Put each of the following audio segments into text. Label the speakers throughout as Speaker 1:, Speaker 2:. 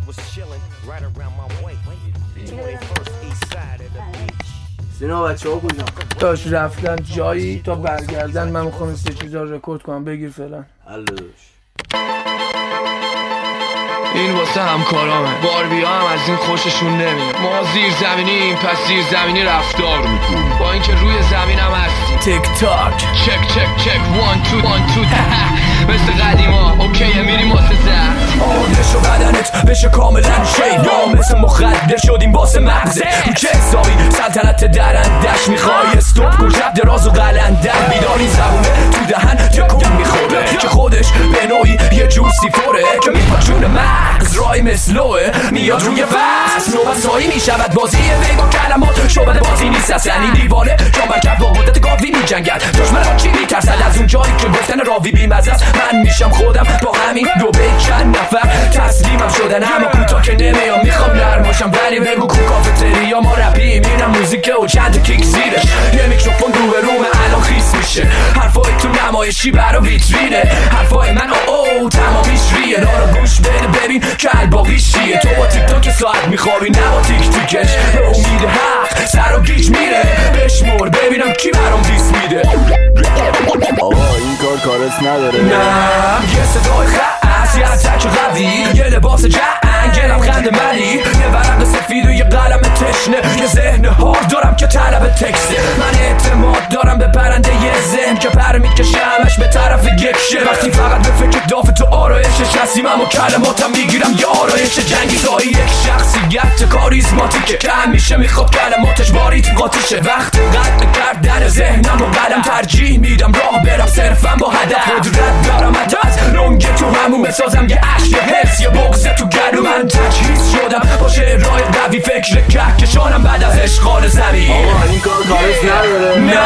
Speaker 1: سینا بچه ها کجا؟
Speaker 2: داشت رفتن جایی تا برگردن. من میخوام این 3 چیزا رو رکورد کنم. بگیر فعلا.
Speaker 1: حله داشت.
Speaker 3: این واسه همکارامه. باربیا هم از این خوششون نمیاد. ما زیر زمینیم، پس زیر زمینی رفتار میکنیم. با اینکه روی زمین هم هستیم.
Speaker 2: تیک تاک
Speaker 3: چک چک چک 1 2 1 2 مثل قدیما. اوکیه میریم واسه زرد.
Speaker 4: آماده شو بدنت بشه کاملا شیدا. مثل مخدر شدیم واسه مغزه. رو چه حسابی سلطنت درندش میخوای؟ استوب کن شب دراز و قلندر. بیداری زبونه تو دهن تکون میخوره که خودش به نوعی یه جوسی فوره که میپاچونه مغز. رای مثلوه میاد روی وز. نوبسایی میشود بازی وی با کلمات. شعبده بازی نیست اصلا این دیوانه. جان برکب با قدرت گاوی میجنگد. دشمن چی میترسد از اون جایی که گفتن راوی بیمزه است. من میشم خودم با همین دو بیت چند نفر تسلیمم شدن. اما کوتا که نمیام میخوام نرماشم. ولی بگو کو کافتری یا ما رپیم. اینم موزیکه و چند کیک زیرش. یه میکروفون رو به رومه الان خیس میشه. حرفای تو نمایشی برا ویترینه. حرفای من او تمامیش ریه. دارا گوش بده ببین که الباقیش چیه. تو با تیک تاک ساعت میخوابی نه با تیک تیکش. به امید حق سر و گیج میره. بشمور ببینم کی برام دیس میده.
Speaker 1: آقا این کار کارت نداره.
Speaker 4: نه یه صدای خاص یه اتک قوی. یه لباس جنگ یه لبخند ملی. یه ورق سفید و یه قلم تشنه. یه ذهن هار دارم که طلب تکسته. من اعتماد دارم به پرنده یه ذهن که پر میکشمش به طرف یک شه. وقتی فقط به فکر داف تو آرایشش هستیم. اما کلماتم میگیرم یه آرایش جنگی. زایی یک شخصیت کاریزماتیکه که همیشه میخواد کلماتش باریت قاطیشه. وقت قطع کردن ذهنم و قلم ترجیح میدم راه برم صرفم با هدف. قدرت دارم از لنگ تو همون بسازم یه عشق یه حس یه بغض تو گلو. من تجهیز شدم با شعرهای قوی. فکر کهکشانم بعد از اشغال زمین.
Speaker 1: آقا این کار کارت نداره.
Speaker 4: نه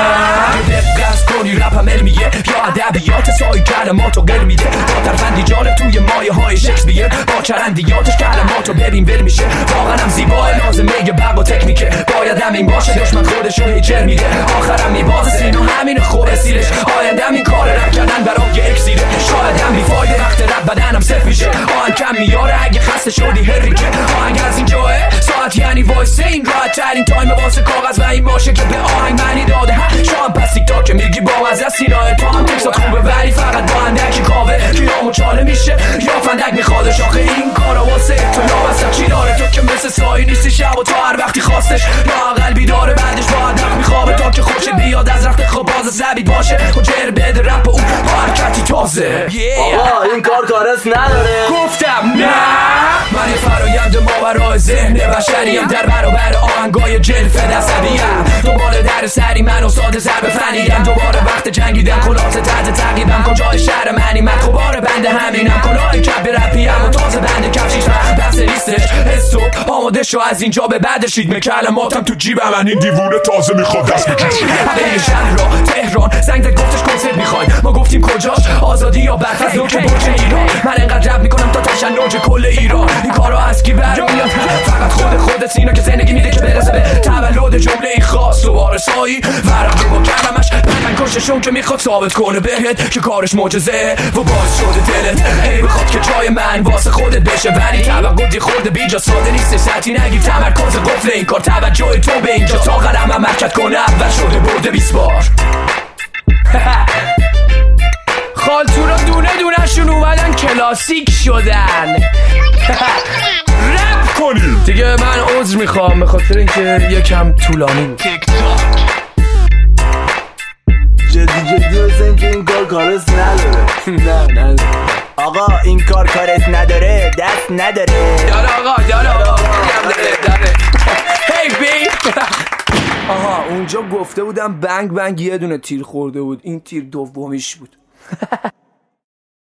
Speaker 4: دقت کنی رپم علمیه یا ادبیات سای کلماتو قل میده. با ترفندی جالب توی مایه های شکسپیر. با چرندیاتش کلماتو ببین ول میشه. واقعا هم زیبا لازمه یه برق و تکنیکه. باید همین باشه دشمن خودشو هیجر میده. آخرم میبازه سینو همین خوبه سیرش. آیندم این کار رپ کردن برام یه اکسیره. شاید هم بیفایده وقت رپ بدنم صفر میشه. آهنگ کم میاره اگه خسته شدی هریکه. آهنگ از این جاه ساعت یعنی وایسه. این راحت ترین تایم واسه کاغذ و این باشه که به آهنگ معنی داده. شام پس تیک تاک میگی با وزه سینای تو هم تکسات خوبه ولی فقط با اندکی کاوه. کیامو چاله میشه یا فندک میخوادش. آخه این کارا واسه تو نامستم چی داره. تو که مثل سایی نیستی شب و تا هر وقتی خواستش. لااقل بیداره بعدش باید رفت میخوابه تا که خوشت بیاد از رخت خواب باز زبید باشه. و جر بده رپ اون با حرکتی تازه.
Speaker 1: آقا این کار کارت نداره.
Speaker 4: گفتم نه. من یه فرایند ماورای ذهن بشریم. در برابر آهنگای جلفه دستبیم. دوباره در سری من استاد ضرب فنیم. دوباره وقت جنگیدن خلاصه تحت تعقیبم. کجای شهر منی من خوبار بنده همینم. کلاه کپ رپیم و تازه بنده کفشیش بحث نیستش. حسو آماده شو از اینجا به بعدش. ریتم کلماتم تو جیبم. من این دیوونه تازه میخواد دست بکشه. همه شهر را تهران زنگ زد گفتش کنسرت میخوای. ما گفتیم کجاش آزادی یا برف از نوک برج ایران. من انقدر رپ میکنم تا تشنج کل ایران. این کارو از کی برمیاد؟ فقط خودت سینا که زندگی میده که برسه به تولد جمله ای خاص. و وارثایی ورق با کلمش من کششون که میخواد ثابت کنه بهت که کارش معجزه. و باز شده دلت هی بخواد که جای من واسه خودت بشه. ولی توقعی خورده بیجا ساده نیست. سطحی نگیر تمرکز قفل این کار. توجه تو به اینجا تا قدم حرکت کنه. اول شده برده 20 بار. خالتورا دونه دونه شون اومدن کلاسیک شدن. رپ کنی دیگه. من عذر میخوام به خاطر اینکه یکم طولانی بود.
Speaker 3: تیک تاک
Speaker 1: جدی حسین که این کار کارت نداره.
Speaker 4: نه
Speaker 1: آقا این کار کارت نداره. دست نداره.
Speaker 4: داره آقا داره. هی بی. آها اونجا گفته بودم بنگ بنگ یه دونه تیر خورده بود. این تیر دومیش بود.